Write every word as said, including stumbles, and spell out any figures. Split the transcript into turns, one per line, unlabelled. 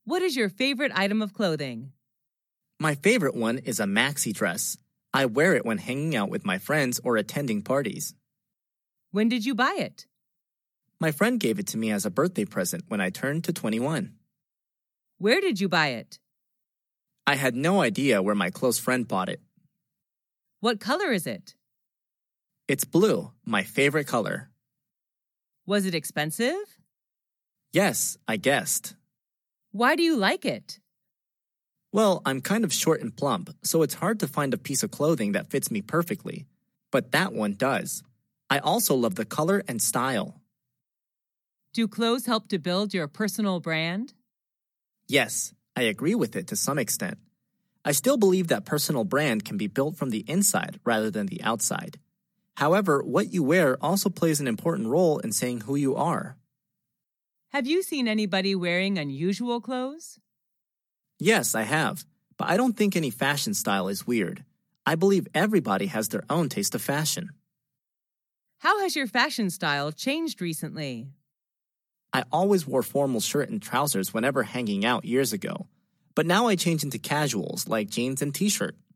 What is your favorite item of clothing?
My favorite one is a maxi dress. I wear it when hanging out with my friends or attending parties.
When did you buy it?
My friend gave it to me as a birthday present when I turned to twenty-one.
Where did you buy it?
I had no idea where my close friend bought it.
What color is it?
It's blue, my favorite color.
Was it expensive?
Yes, I guessed.
Why do you like it?
Well, I'm kind of short and plump, so it's hard to find a piece of clothing that fits me perfectly. But that one does. I also love the color and style.
Do clothes help to build your personal brand?
Yes, I agree with it to some extent. I still believe that personal brand can be built from the inside rather than the outside. However, what you wear also plays an important role in saying who you are.
Have you seen anybody wearing unusual clothes?
Yes, I have, but I don't think any fashion style is weird. I believe everybody has their own taste of fashion.
How has your fashion style changed recently?
I always wore formal shirt and trousers whenever hanging out years ago, but now I change into casuals like jeans and t-shirt.